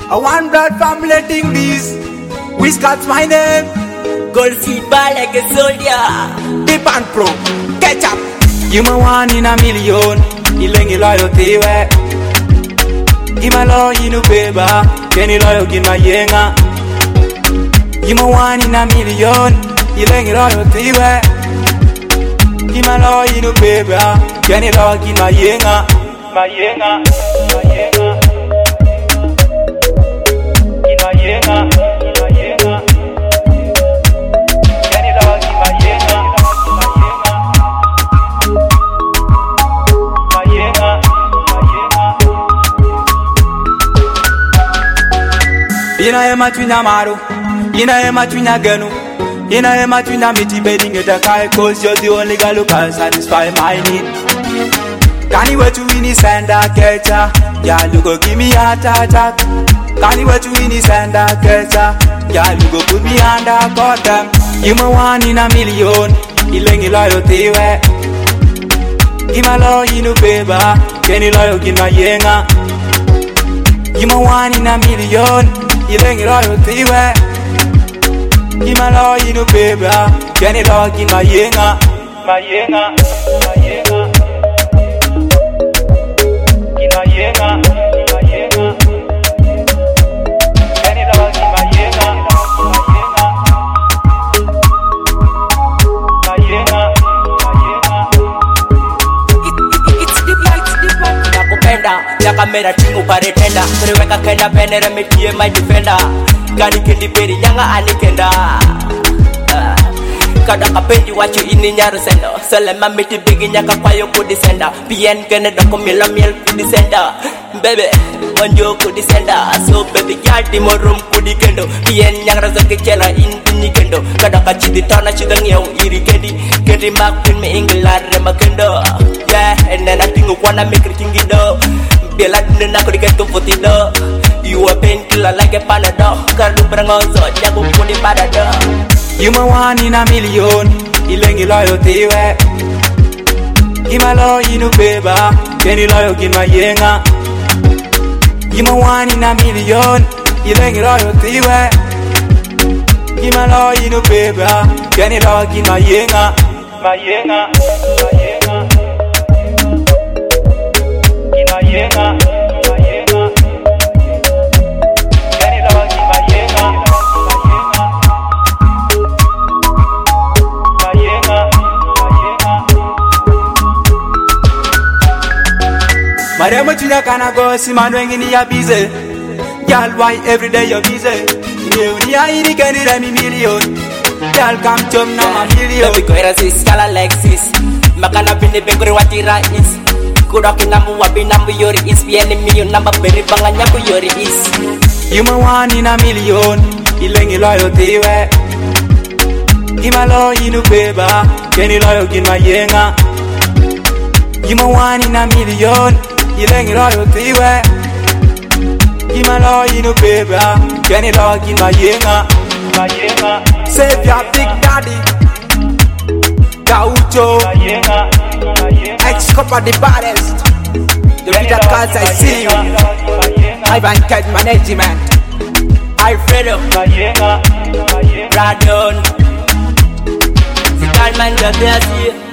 A one blood family thing this. Whiskas my name. Gold feet ball like a soldier. Deep and pro. Catch up. You my one in a million. Ilengi loyalty we. Give my law in a baby. Kenny loyal in my yenga. You my one in a million. Ilengi loyalty we. Give my law in a baby. Kenny loyal in my yenga. My yenga. My yenga. Ina ema tunya maru, ina ema tunya genu, ina ema tunya miti bedding it a kai, cause you're the only girl who can satisfy my need. Can you wait to win this and a catcher? Yeah, you go give me a heart attack. Can you wait to win this and a catcher? Yeah, you go put me under cotton. You my one in a million, ilengi loyalty we. Give my law in a baby, Kenny loyal in my yenga. You my one in a million, ilengi loyalty we. Give my law in a baby, Kenny loyal in my yenga. My yenga, my yenga. In my yenga, my yenga. Kenny loyal in my yenga. My yenga, my yenga. It's deep man. Nakupenda, ya kamera timu pare tenda. Kuriweka kenda penere metie my defender. Gani kendi peri nyanga anikenda. Kada kapendi wachu ini nyaru senda. Selema miti bigi nyaka kwayo kudisenda. PN kene doko mila miel kudisenda. Bebe, wanjo kudisenda. So baby gyati mo room kudikendo. PN nyangara zake chela indi kendo. Kada kachidi tana chidang yau iri kendi. Kendi makin me ingilare makendo. Yeah, and then I think wanna make it kingido. Bela nena kudikentu putido. You a painkiller like a panadol. Kalu berangoso, jago puni padado. You my one in a million, ilengi loyalty we. Give my law in a baby, Kenny loyal in my yenga. You my one in a million, ilengi loyalty we. Give my law in a baby, Kenny loyal in my yenga. My yenga, my yenga. In my yenga, my yenga. Kenny loyal in my yenga. Maremo tunya kana go si manwengi ni ya busy. Girl, why every day you're busy? You ni ya iri kani remi million. Girl, come chum na a million. Baby koira sis, kala like sis. Makana bini bengkuri watira is. Kudoki nambu wabi nambu yori is. Pieni million namba beri banga nyaku yori is. You my one in a million, ilengi loyalty we. Give my law in a baby, Kenny loyal in my yenga. You my one in a million, ilengi loyalty we. Give my law in a baby, Kenny loyal in my yenga. My yenga. Save your big daddy, Gaucho. My yenga. Ex-copper the baddest. The leader cause I see you. Ivan Cat Management. Alfredo. Radon. Sikalman the best.